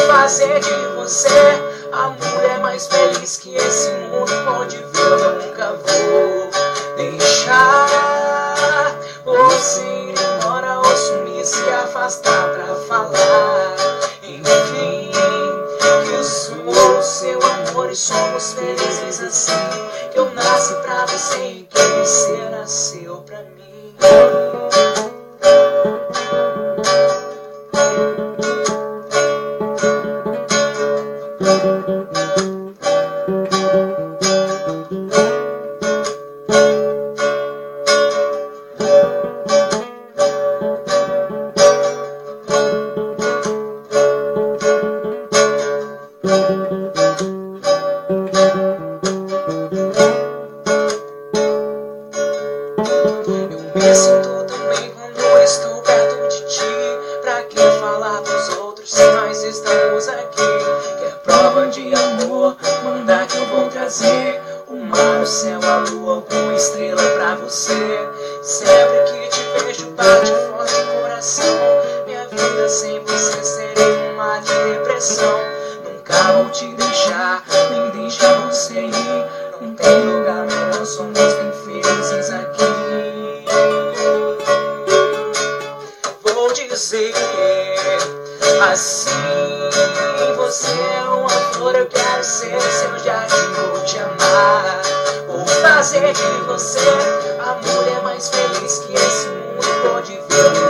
fazer de você a mulher mais feliz que esse mundo pode ver. Eu nunca vou deixar você ir embora ou sumir, se afastar pra falar. Enfim, que eu sou o seu amor e somos felizes assim. Que eu nasci pra você e que você nasceu pra mim. Eu me sinto tão bem quando estou perto de ti. Pra que falar dos outros se nós estamos aqui? Quer prova de amor? Manda que eu vou trazer o mar, o céu, a lua, alguma estrela pra você. Sempre que te vejo bate forte o coração. Minha vida sem você seria um mar de depressão. Nunca vou te deixar, nem deixar você ir. Não tem lugar melhor, somos bem felizes aqui. Vou dizer assim: você é uma flor, eu quero ser o seu jardim, vou te amar. Vou fazer de você a mulher mais feliz que esse mundo pode ver.